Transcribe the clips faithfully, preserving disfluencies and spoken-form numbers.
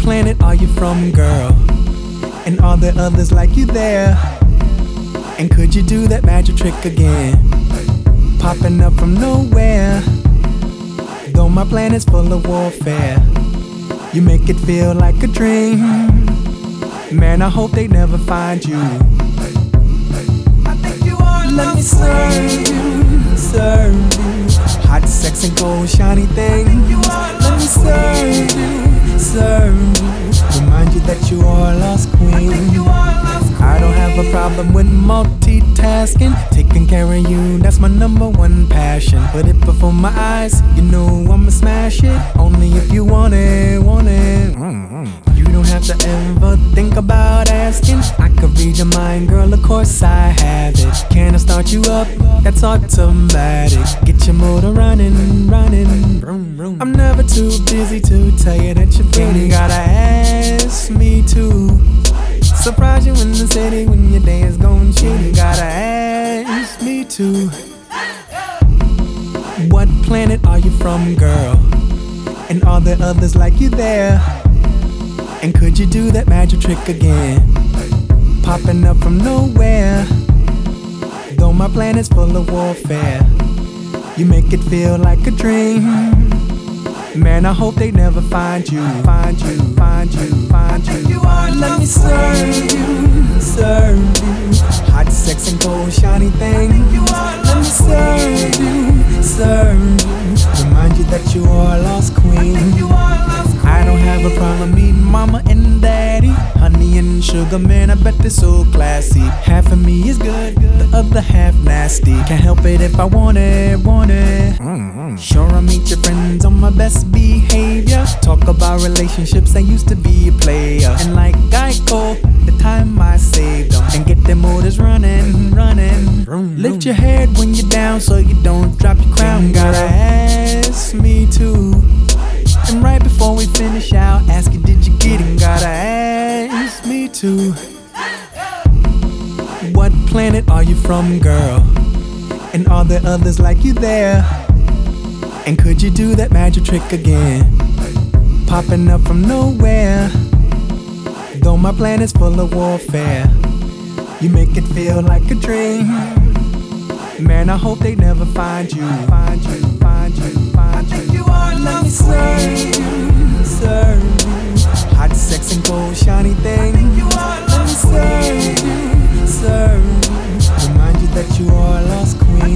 planet are you from, girl? And are there others like you there? And could you do that magic trick again? Popping up from nowhere. Though my planet's full of warfare, you make it feel like a dream. Man, I hope they never find you. I think you are. Let me serve you, serve you. Hot, sex, and gold, shiny thing. Let me serve you, serve you. Remind you that you are a lost queen. I don't have a problem with multitasking. Taking care of you, that's my number one passion. Put it before my eyes, you know I'ma smash it. Only if you want it, want it. Mm-hmm. You don't have to ever think about asking. I could read your mind, girl, of course I have it. Can I start you up? That's automatic. Get your motor running, running. Vroom, vroom. I'm never too busy to tell you that you're pretty. You gotta ask me to surprise you in the city when your day is going shitty. You gotta ask me to. What planet are you from, girl? And are there others like you there? And could you do that magic trick again? Popping up from nowhere. Though my planet's full of warfare, you make it feel like a dream. Man, I hope they never find you, find you, find you, find you. Let me serve you, serve you. Hot, sex, and gold, shiny thing. Let me serve you, serve you. Remind you that you are a lost queen. I don't have a problem meeting mama and daddy. Honey and sugar, man, I bet they're so classy. Half of me is good, the other half nasty. Can't help it if I want it, want it. Mm-hmm. Sure, I meet your friends on my best behavior. Talk about relationships, I used to be a player. And like Geico, the time I saved them. And get them motors running, running. Vroom, lift your head when you're down so you don't drop your crown. Gotta ask me to. And right before we finish, I'll ask you, did you get it? Gotta ask me to. What planet are you from, girl? And are there others like you there? And could you do that magic trick again? Popping up from nowhere. Though my planet's full of warfare, you make it feel like a dream. Man, I hope they never find you, find you, find you, find you. Let me serve you, serve you. Hot, sex, and gold, shiny thing. Let me serve you, serve you. Remind you that you are a lost queen.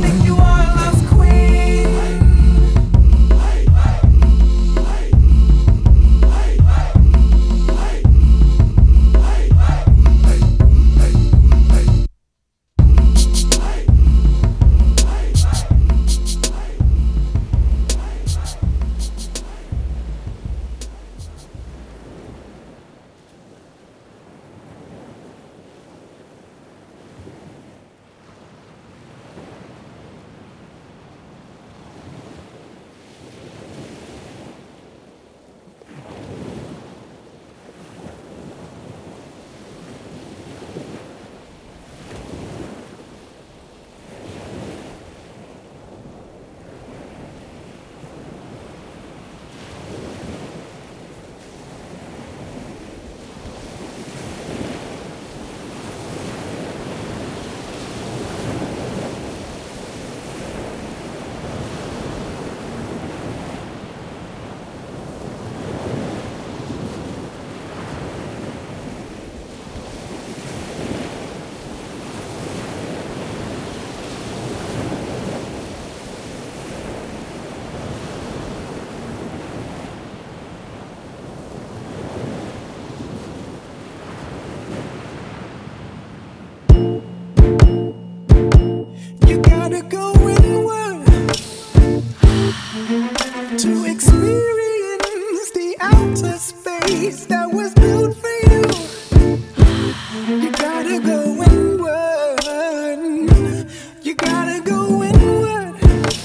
That was built for you. You gotta go inward. You gotta go inward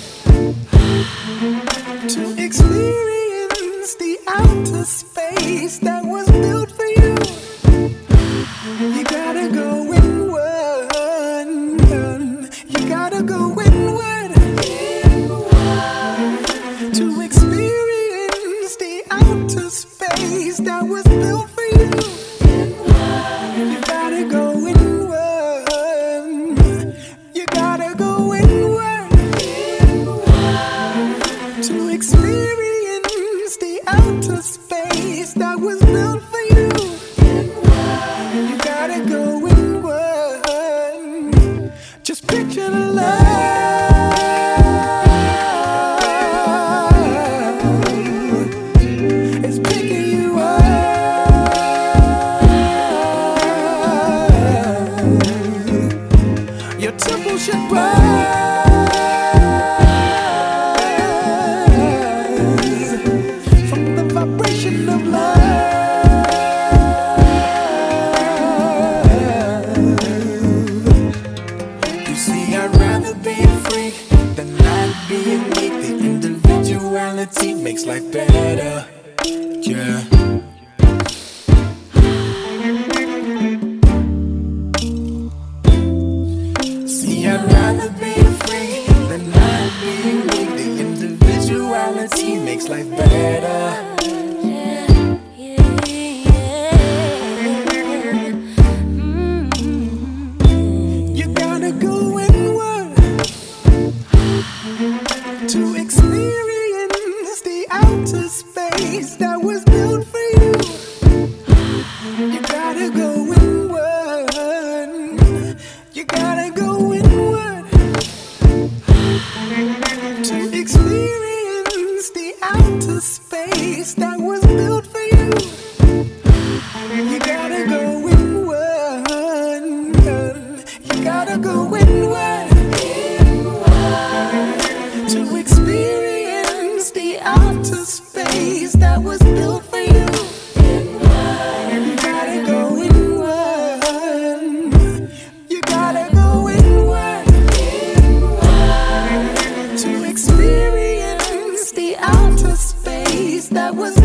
to experience the outer space that was built for you. You gotta go inward. You gotta go inward to experience the outer space. space that was built for you. You gotta go inward. You gotta go inward to experience the outer space that was built for you. You gotta go inward. Just picture the love. Your temple should rise from the vibration of love. You see, I'd rather be a freak than not being weak. The individuality makes life better. Yeah. I'd rather be free than not being weak. The individuality makes life better. Yeah, yeah, yeah. Mm-hmm. You gotta go inward to experience the outer space that was built for you. You gotta go inward. You gotta go inward to experience the outer space that was built for you. You gotta go inward. You gotta go inward to experience the outer space that was built for you. You gotta go inward. You gotta go inward to experience the outer space that was